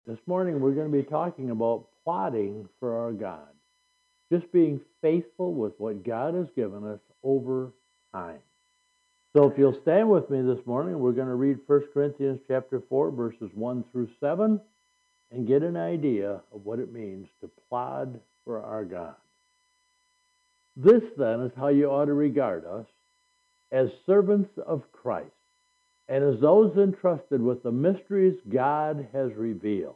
This morning we're going to be talking about plotting for our God, just being faithful with what God has given us over time. So if you'll stand with me this morning, we're going to read 1 Corinthians chapter 4, verses 1 through 7, and get an idea of what it means to plod for our God. This, then, is how you ought to regard us, as servants of Christ, and as those entrusted with the mysteries God has revealed.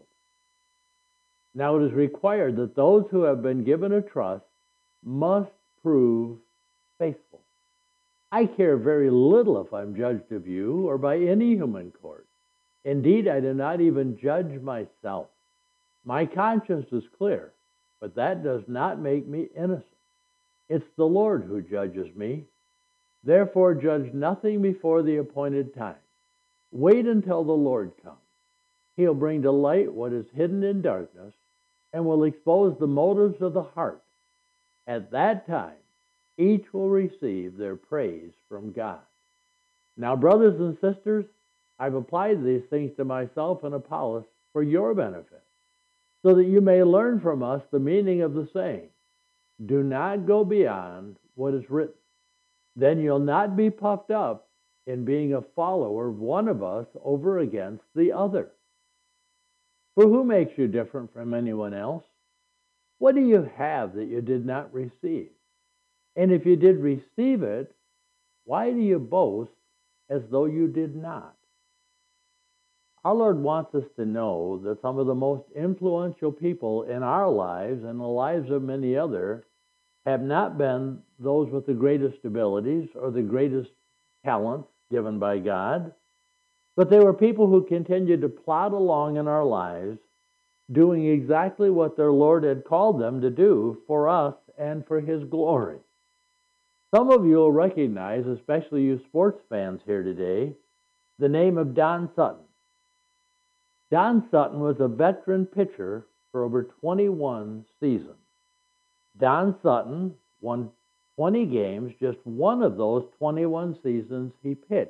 Now it is required that those who have been given a trust must prove faithful. I care very little if I'm judged of you or by any human court. Indeed, I do not even judge myself. My conscience is clear, but that does not make me innocent. It's the Lord who judges me. Therefore, judge nothing before the appointed time. Wait until the Lord comes. He'll bring to light what is hidden in darkness and will expose the motives of the heart. At that time, each will receive their praise from God. Now, brothers and sisters, I've applied these things to myself and Apollos for your benefit, so that you may learn from us the meaning of the saying, do not go beyond what is written. Then you'll not be puffed up in being a follower of one of us over against the other. For who makes you different from anyone else? What do you have that you did not receive? And if you did receive it, why do you boast as though you did not? Our Lord wants us to know that some of the most influential people in our lives and the lives of many others have not been those with the greatest abilities or the greatest talents given by God, but they were people who continued to plod along in our lives, doing exactly what their Lord had called them to do for us and for His glory. Some of you will recognize, especially you sports fans here today, the name of Don Sutton. Don Sutton was a veteran pitcher for over 21 seasons. Don Sutton won 20 games, just one of those 21 seasons he pitched.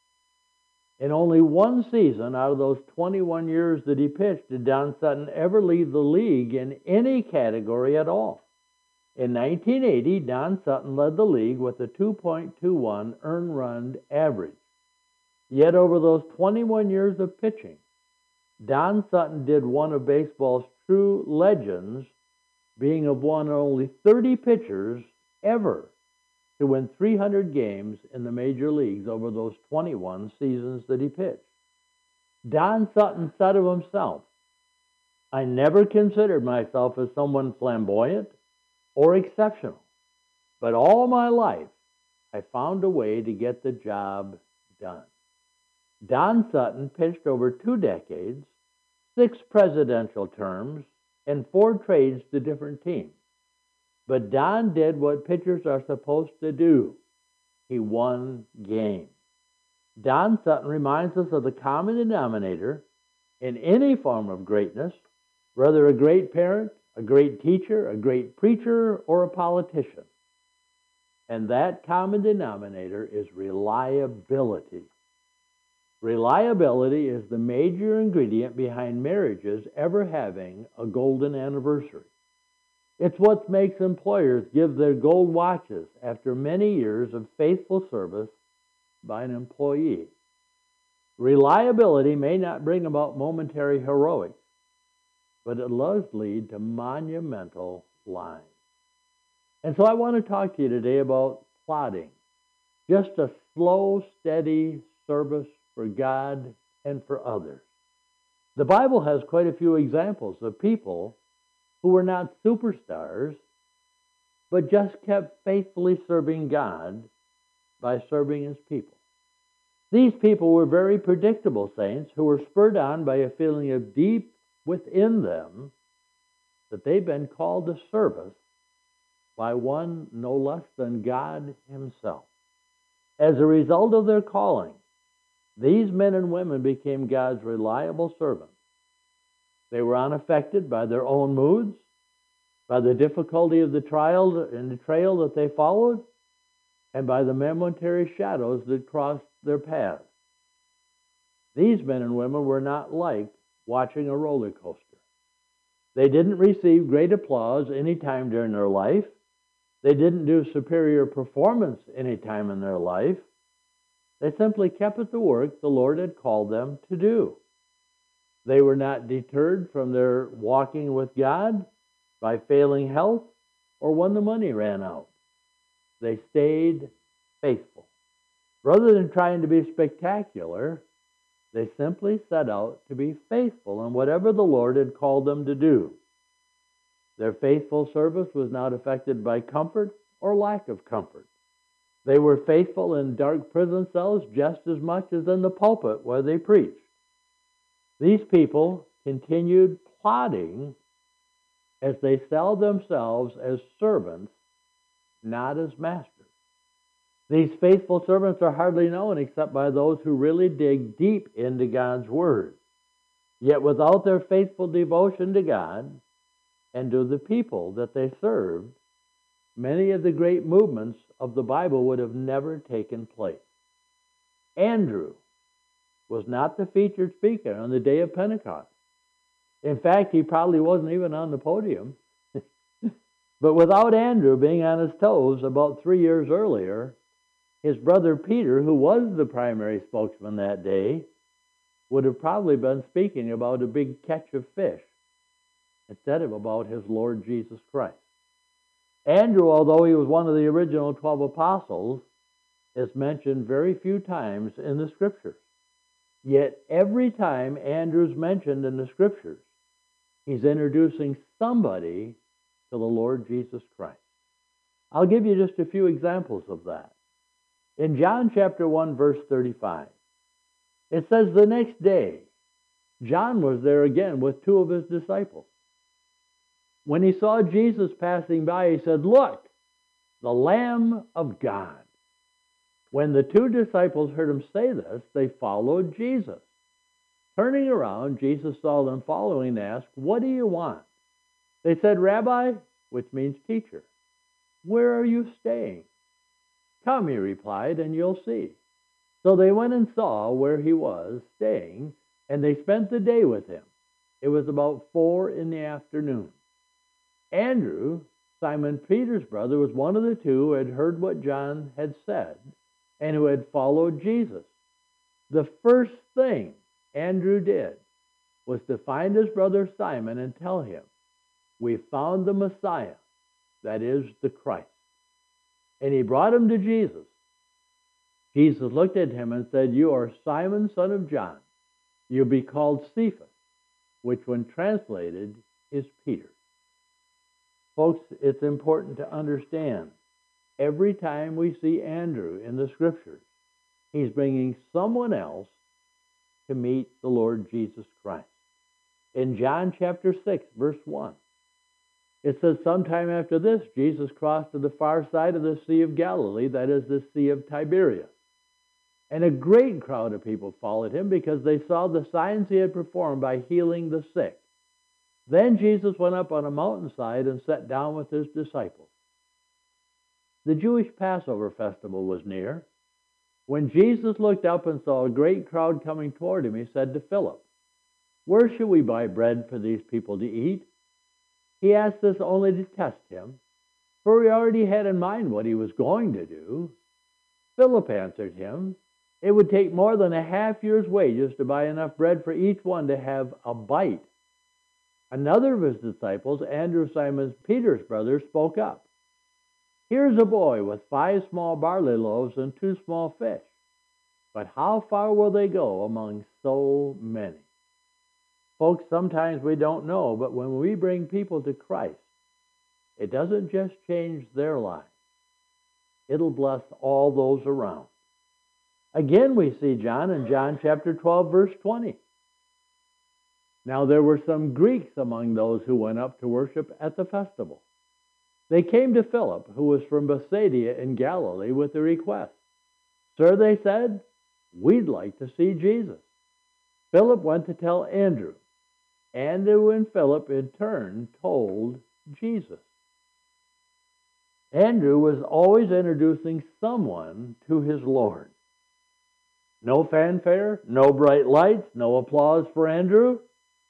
In only one season out of those 21 years that he pitched did Don Sutton ever lead the league in any category at all. In 1980, Don Sutton led the league with a 2.21 earned run average. Yet over those 21 years of pitching, Don Sutton did one of baseball's true legends, being of one of only 30 pitchers ever to win 300 games in the major leagues over those 21 seasons that he pitched. Don Sutton said of himself, I never considered myself as someone flamboyant or exceptional, but all my life I found a way to get the job done. Don Sutton pitched over 2 decades, 6 presidential terms, and 4 trades to different teams. But Don did what pitchers are supposed to do. He won games. Don Sutton reminds us of the common denominator in any form of greatness, whether a great parent, a great teacher, a great preacher, or a politician. And that common denominator is reliability. Reliability is the major ingredient behind marriages ever having a golden anniversary. It's what makes employers give their gold watches after many years of faithful service by an employee. Reliability may not bring about momentary heroics, but it does lead to monumental lives. And so I want to talk to you today about plodding, just a slow, steady service for God and for others. The Bible has quite a few examples of people who were not superstars, but just kept faithfully serving God by serving His people. These people were very predictable saints who were spurred on by a feeling of deep within them that they've been called to service by one no less than God Himself. As a result of their calling, these men and women became God's reliable servants. They were unaffected by their own moods, by the difficulty of the trial and the trail that they followed, and by the momentary shadows that crossed their path. These men and women were not like watching a roller coaster. They didn't receive great applause any time during their life. They didn't do superior performance any time in their life. They simply kept at the work the Lord had called them to do. They were not deterred from their walking with God by failing health or when the money ran out. They stayed faithful. Rather than trying to be spectacular, they simply set out to be faithful in whatever the Lord had called them to do. Their faithful service was not affected by comfort or lack of comfort. They were faithful in dark prison cells just as much as in the pulpit where they preached. These people continued plodding as they saw themselves as servants, not as masters. These faithful servants are hardly known except by those who really dig deep into God's Word. Yet without their faithful devotion to God and to the people that they served, many of the great movements of the Bible would have never taken place. Andrew was not the featured speaker on the day of Pentecost. In fact, he probably wasn't even on the podium. But without Andrew being on his toes about 3 years earlier, his brother Peter, who was the primary spokesman that day, would have probably been speaking about a big catch of fish instead of about his Lord Jesus Christ. Andrew, although he was one of the original 12 apostles, is mentioned very few times in the Scriptures. Yet every time Andrew's mentioned in the Scriptures, he's introducing somebody to the Lord Jesus Christ. I'll give you just a few examples of that. In John chapter 1, verse 35, it says, the next day, John was there again with two of his disciples. When he saw Jesus passing by, he said, look, the Lamb of God. When the two disciples heard him say this, they followed Jesus. Turning around, Jesus saw them following and asked, what do you want? They said, Rabbi, which means teacher, where are you staying? Come, he replied, and you'll see. So they went and saw where he was staying, and they spent the day with him. It was about 4 p.m. Andrew, Simon Peter's brother, was one of the two who had heard what John had said and who had followed Jesus. The first thing Andrew did was to find his brother Simon and tell him, we found the Messiah, that is, the Christ. And he brought him to Jesus. Jesus looked at him and said, you are Simon, son of John. You'll be called Cephas, which when translated is Peter. Folks, it's important to understand, every time we see Andrew in the Scriptures, he's bringing someone else to meet the Lord Jesus Christ. In John chapter 6, verse 1, it says, sometime after this, Jesus crossed to the far side of the Sea of Galilee, that is the Sea of Tiberias. And a great crowd of people followed him because they saw the signs he had performed by healing the sick. Then Jesus went up on a mountainside and sat down with his disciples. The Jewish Passover festival was near. When Jesus looked up and saw a great crowd coming toward him, he said to Philip, where should we buy bread for these people to eat? He asked this only to test him, for he already had in mind what he was going to do. Philip answered him, it would take more than a half year's wages to buy enough bread for each one to have a bite. Another of his disciples, Andrew, Simon Peter's brother, spoke up. Here's a boy with 5 small barley loaves and 2 small fish. But how far will they go among so many? Folks, sometimes we don't know, but when we bring people to Christ, it doesn't just change their lives. It'll bless all those around. Again, we see John in John chapter 12, verse 20. Now there were some Greeks among those who went up to worship at the festival. They came to Philip, who was from Bethsaida in Galilee, with a request. Sir, they said, we'd like to see Jesus. Philip went to tell Andrew. Andrew and Philip in turn told Jesus. Andrew was always introducing someone to his Lord. No fanfare, no bright lights, no applause for Andrew.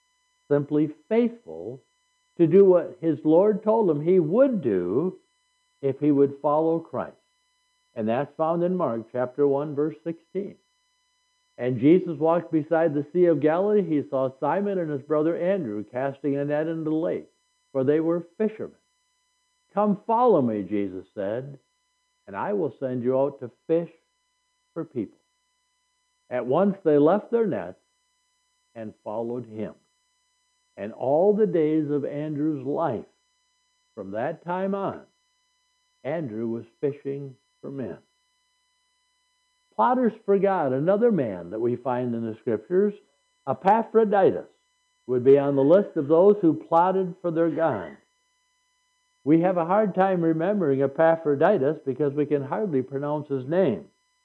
simply faithful to do what his Lord told him he would do if he would follow Christ. And that's found in Mark chapter 1, verse 16. And Jesus walked beside the Sea of Galilee. He saw Simon and his brother Andrew casting a net into the lake, for they were fishermen. Come follow me, Jesus said, and I will send you out to fish for people. At once they left their nets and followed him. And all the days of Andrew's life, from that time on, Andrew was fishing for men. Plotters for God, another man that we find in the Scriptures, Epaphroditus, would be on the list of those who plotted for their God. We have a hard time remembering Epaphroditus because we can hardly pronounce his name.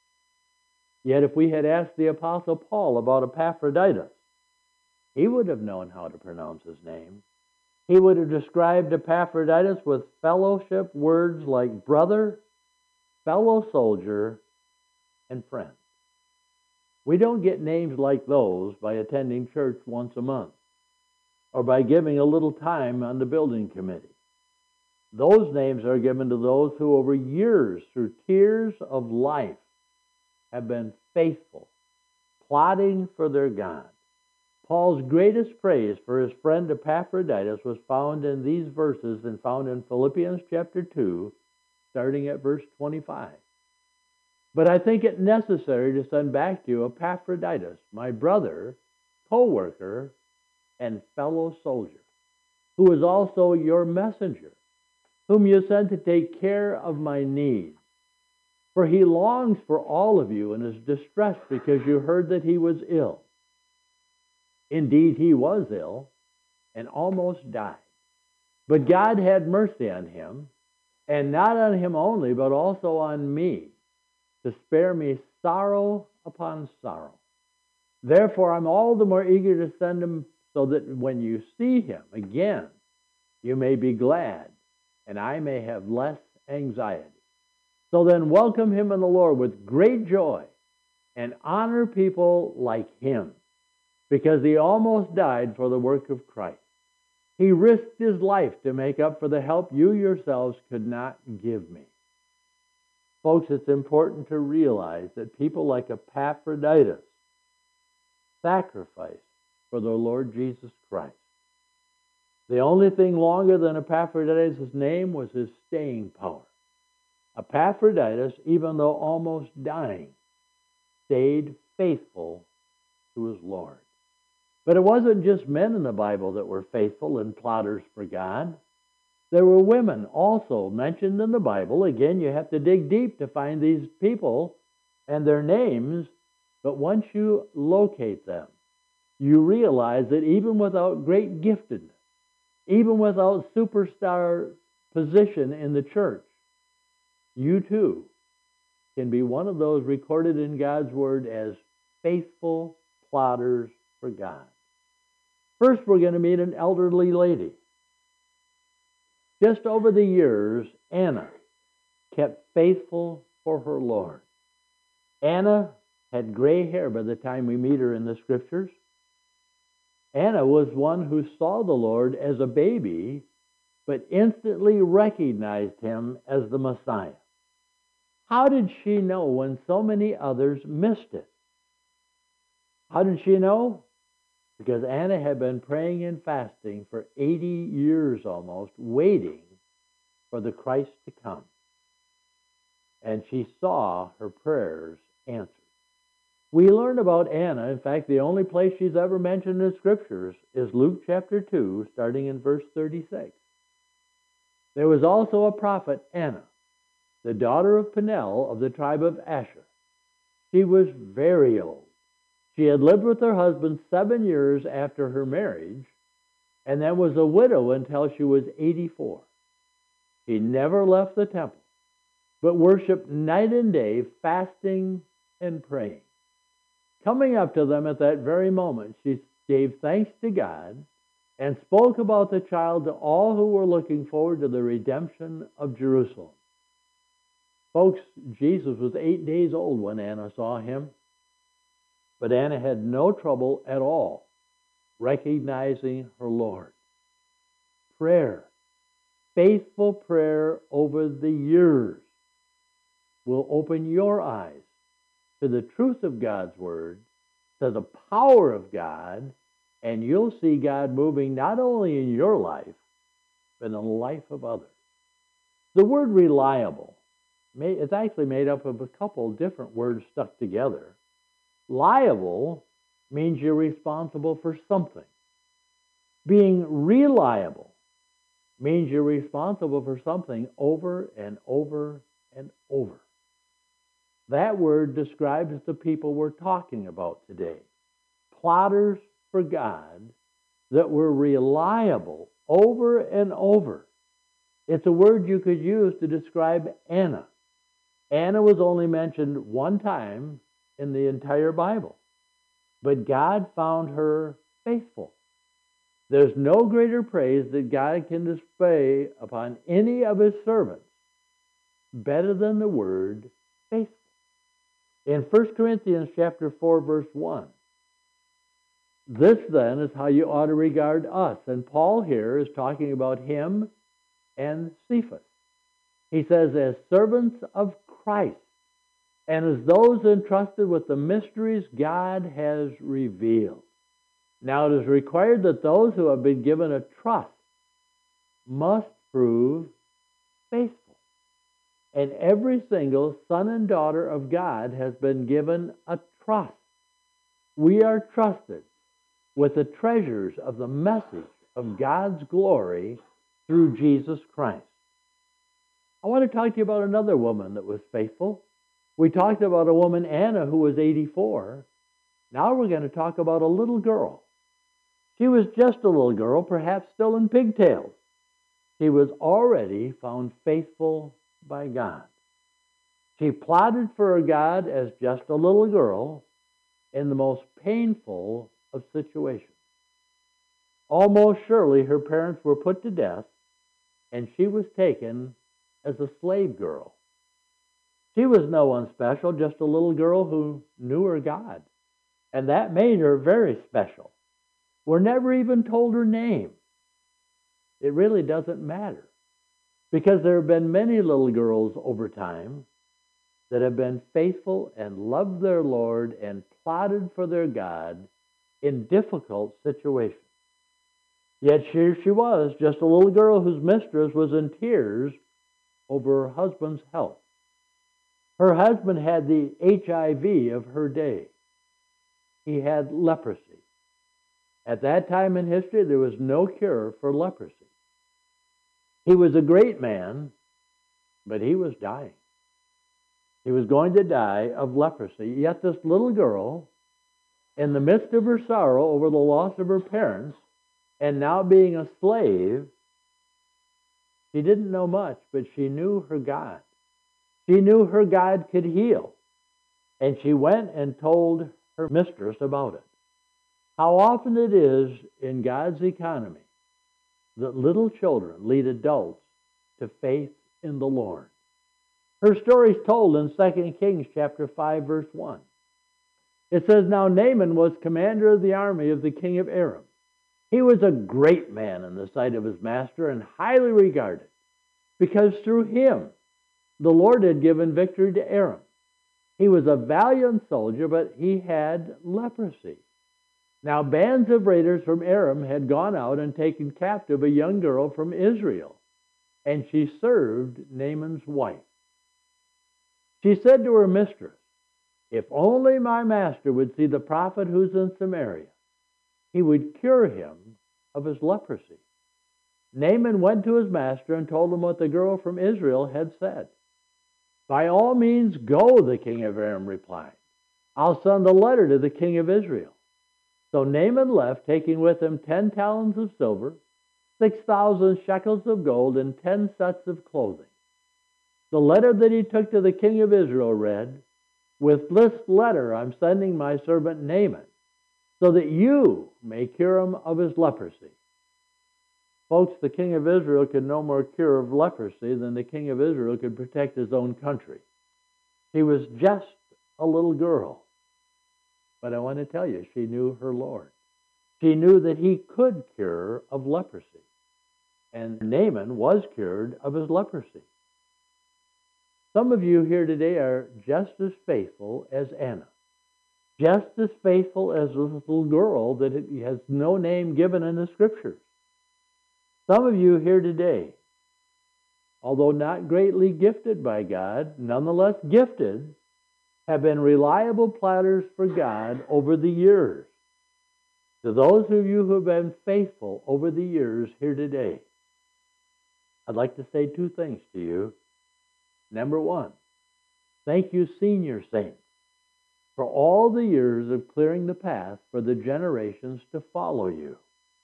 Yet if we had asked the Apostle Paul about Epaphroditus, he would have known how to pronounce his name. He would have described Epaphroditus with fellowship words like brother, fellow soldier, and friend. We don't get names like those by attending church once a month or by giving a little time on the building committee. Those names are given to those who over years, through tears of life, have been faithful, plotting for their God. Paul's greatest praise for his friend Epaphroditus was found in these verses and found in Philippians chapter 2, starting at verse 25. But I think it necessary to send back to you Epaphroditus, my brother, co-worker, and fellow soldier, who is also your messenger, whom you sent to take care of my needs. For he longs for all of you and is distressed because you heard that he was ill. Indeed, he was ill and almost died. But God had mercy on him, and not on him only, but also on me, to spare me sorrow upon sorrow. Therefore, I'm all the more eager to send him so that when you see him again, you may be glad, and I may have less anxiety. So then welcome him in the Lord with great joy and honor people like him, because he almost died for the work of Christ. He risked his life to make up for the help you yourselves could not give me. Folks, it's important to realize that people like Epaphroditus sacrificed for the Lord Jesus Christ. The only thing longer than Epaphroditus' name was his staying power. Epaphroditus, even though almost dying, stayed faithful to his Lord. But it wasn't just men in the Bible that were faithful and plotters for God. There were women also mentioned in the Bible. Again, you have to dig deep to find these people and their names. But once you locate them, you realize that even without great giftedness, even without superstar position in the church, you too can be one of those recorded in God's Word as faithful plotters for God. First, we're going to meet an elderly lady. Just over the years, Anna kept faithful for her Lord. Anna had gray hair by the time we meet her in the Scriptures. Anna was one who saw the Lord as a baby, but instantly recognized him as the Messiah. How did she know when so many others missed it? How did she know? Because Anna had been praying and fasting for 80 years almost, waiting for the Christ to come. And she saw her prayers answered. We learn about Anna. In fact, the only place she's ever mentioned in the Scriptures is Luke chapter 2, starting in verse 36. There was also a prophet, Anna, the daughter of Peniel of the tribe of Asher. She was very old. She had lived with her husband 7 years after her marriage, and then was a widow until she was 84. She never left the temple, but worshiped night and day, fasting and praying. Coming up to them at that very moment, she gave thanks to God and spoke about the child to all who were looking forward to the redemption of Jerusalem. Folks, Jesus was 8 days old when Anna saw him, but Anna had no trouble at all recognizing her Lord. Prayer, faithful prayer over the years, will open your eyes to the truth of God's Word, to the power of God, and you'll see God moving not only in your life, but in the life of others. The word reliable, it's actually made up of a couple different words stuck together. Liable means you're responsible for something. Being reliable means you're responsible for something over and over and over. That word describes the people we're talking about today. Plotters for God that were reliable over and over. It's a word you could use to describe Anna. Anna was only mentioned one time in the entire Bible, but God found her faithful. There's no greater praise that God can display upon any of his servants better than the word faithful. In 1 Corinthians chapter 4, verse 1, this then is how you ought to regard us. And Paul here is talking about him and Cephas. He says, as servants of Christ, and as those entrusted with the mysteries God has revealed. Now it is required that those who have been given a trust must prove faithful. And every single son and daughter of God has been given a trust. We are trusted with the treasures of the message of God's glory through Jesus Christ. I want to talk to you about another woman that was faithful. We talked about a woman, Anna, who was 84. Now we're going to talk about a little girl. She was just a little girl, perhaps still in pigtails. She was already found faithful by God. She plotted for her God as just a little girl in the most painful of situations. Almost surely her parents were put to death, and she was taken as a slave girl. She was no one special, just a little girl who knew her God. And that made her very special. We're never even told her name. It really doesn't matter. Because there have been many little girls over time that have been faithful and loved their Lord and plotted for their God in difficult situations. Yet here she was, just a little girl whose mistress was in tears over her husband's health. Her husband had the HIV of her day. He had leprosy. At that time in history, there was no cure for leprosy. He was a great man, but he was dying. He was going to die of leprosy. Yet this little girl, in the midst of her sorrow over the loss of her parents, and now being a slave, she didn't know much, but she knew her God. She knew her God could heal. And she went and told her mistress about it. How often it is in God's economy that little children lead adults to faith in the Lord. Her story is told in 2 Kings chapter 5, verse 1. It says, now Naaman was commander of the army of the king of Aram. He was a great man in the sight of his master and highly regarded, because through him the Lord had given victory to Aram. He was a valiant soldier, but he had leprosy. Now bands of raiders from Aram had gone out and taken captive a young girl from Israel, and she served Naaman's wife. She said to her mistress, if only my master would see the prophet who's in Samaria, he would cure him of his leprosy. Naaman went to his master and told him what the girl from Israel had said. By all means go, the king of Aram replied. I'll send a letter to the king of Israel. So Naaman left, taking with him 10 talents of silver, 6,000 shekels of gold, and 10 sets of clothing. The letter that he took to the king of Israel read, with this letter I'm sending my servant Naaman, so that you may cure him of his leprosy. Folks, the king of Israel could no more cure of leprosy than the king of Israel could protect his own country. She was just a little girl. But I want to tell you, she knew her Lord. She knew that he could cure of leprosy. And Naaman was cured of his leprosy. Some of you here today are just as faithful as Anna. Just as faithful as this little girl that has no name given in the Scriptures. Some of you here today, although not greatly gifted by God, nonetheless gifted, have been reliable platters for God over the years. To those of you who have been faithful over the years here today, I'd like to say two things to you. Number one, thank you, senior saints, for all the years of clearing the path for the generations to follow you.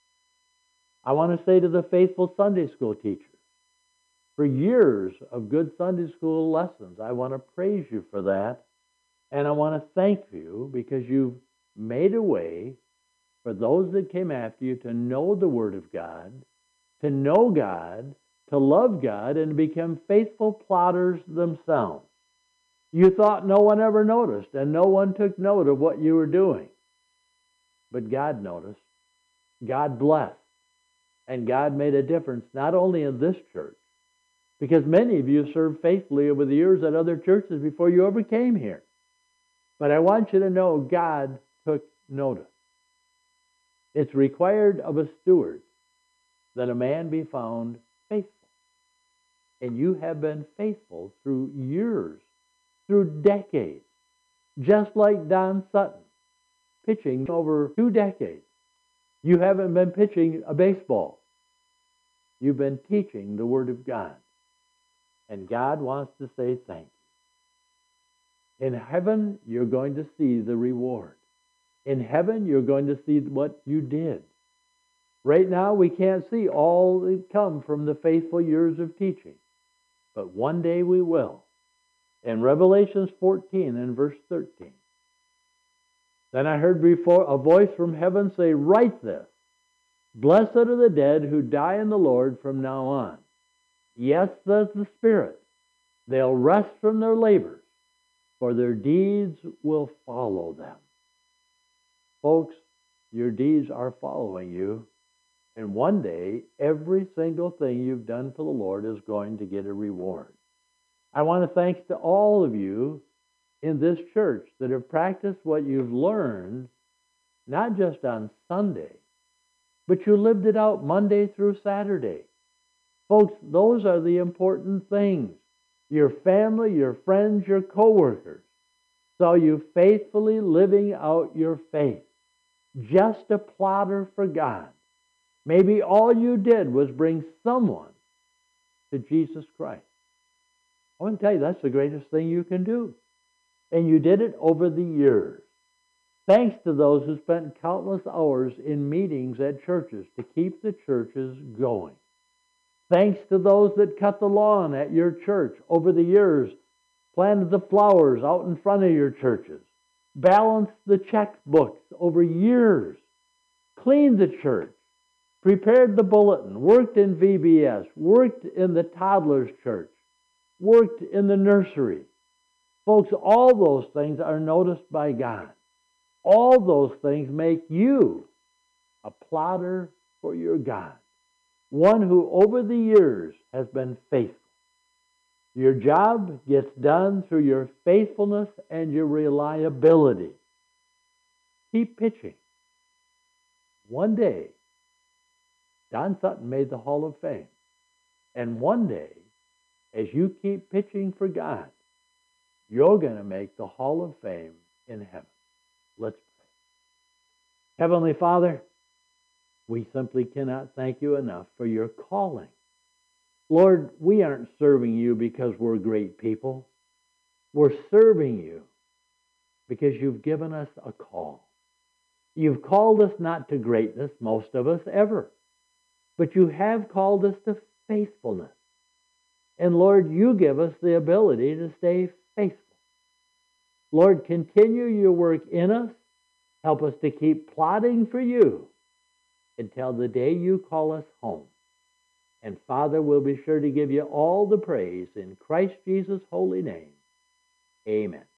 I want to say to the faithful Sunday school teachers, for years of good Sunday school lessons, I want to praise you for that. And I want to thank you because you've made a way for those that came after you to know the Word of God, to know God, to love God, and become faithful plotters themselves. You thought no one ever noticed, and no one took note of what you were doing. But God noticed, God blessed, and God made a difference not only in this church, because many of you served faithfully over the years at other churches before you ever came here. But I want you to know God took notice. It's required of a steward that a man be found faithful. And you have been faithful through years, through decades, just like Don Sutton, pitching over 2 decades. You haven't been pitching a baseball. You've been teaching the Word of God. And God wants to say thank you. In heaven, you're going to see the reward. In heaven, you're going to see what you did. Right now, we can't see all that come from the faithful years of teaching. But one day we will. In Revelation 14 and verse 13. Then I heard before a voice from heaven say, "Write this. Blessed are the dead who die in the Lord from now on. Yes, says the Spirit. They'll rest from their labors, for their deeds will follow them." Folks, your deeds are following you. And one day, every single thing you've done for the Lord is going to get a reward. I want to thank to all of you in this church that have practiced what you've learned, not just on Sunday, but you lived it out Monday through Saturday. Folks, those are the important things. Your family, your friends, your coworkers saw you faithfully living out your faith. Just a plotter for God. Maybe all you did was bring someone to Jesus Christ. I want to tell you, that's the greatest thing you can do. And you did it over the years. Thanks to those who spent countless hours in meetings at churches to keep the churches going. Thanks to those that cut the lawn at your church over the years, planted the flowers out in front of your churches, balanced the checkbooks over years, cleaned the church, prepared the bulletin, worked in VBS, worked in the toddler's church, worked in the nursery. Folks, all those things are noticed by God. All those things make you a plotter for your God, one who over the years has been faithful. Your job gets done through your faithfulness and your reliability. Keep pitching. One day, Don Sutton made the Hall of Fame. And one day, as you keep pitching for God, you're going to make the Hall of Fame in heaven. Let's pray. Heavenly Father, we simply cannot thank you enough for your calling. Lord, we aren't serving you because we're great people. We're serving you because you've given us a call. You've called us not to greatness, most of us ever, but you have called us to faithfulness. And Lord, you give us the ability to stay faithful. Lord, continue your work in us. Help us to keep plodding for you until the day you call us home. And Father, we'll be sure to give you all the praise in Christ Jesus' holy name. Amen.